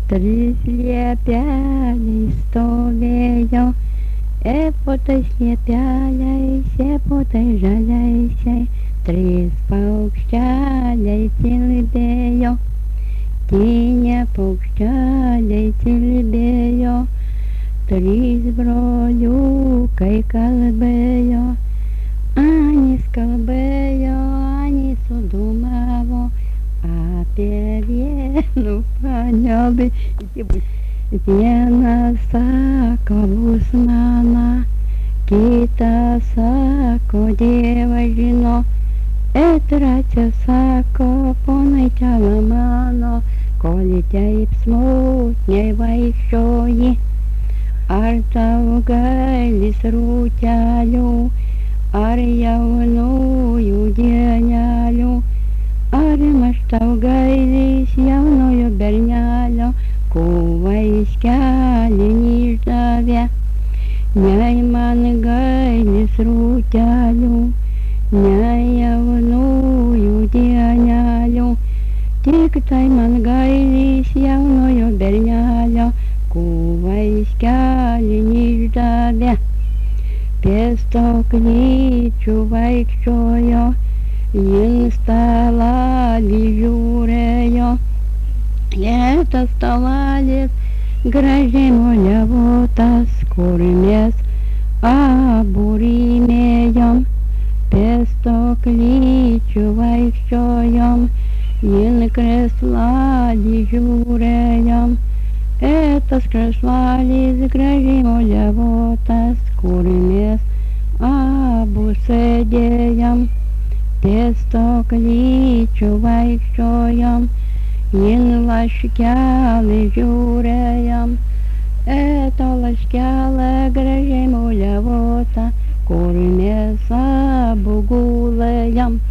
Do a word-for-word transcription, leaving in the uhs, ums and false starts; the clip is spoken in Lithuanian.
Trys liepeliai stovėjo, po tais liepeliais, po tais žaliaisiais, trys paukšteliai čiulbėjo, tie paukšteliai čiulbėjo, trys broliukai kalbėjo, Anis kalbėjo, Anis sudūmavo apie vienų panelį. Vienas sako bus mano, kitas sako Dievas žino, ir trečias sako ponai tėvą mano, kol taip smulkniai vaikščioji. Ar tau gailis rūtelių, ar jaunųjų dienelių, ar maž tau gailis jaunojo bernelio, ko vaikelį neišdavė. Nei man gailis rūtelių, nei jaunųjų dienelių, tik tai man gailis jaunojo bernelio, ko vaikelį neišdavė. Prie stoklyčių vaikščiojo, jin stalelį žiūrėjo. Lėtas stalelis gražiai molevotas, kur mes abu rymėjom. Prie stoklyčių vaikščiojom, jin kreslelį žiūrėjom. Ir tas kreslalis gražiai molevotas, kur mes abu sėdėjom. Prie stoklyčių vaikščiojom, jin laškelį žiūrėjom. Ir to laškelį gražiai molevota, kur mes abu gulėjom.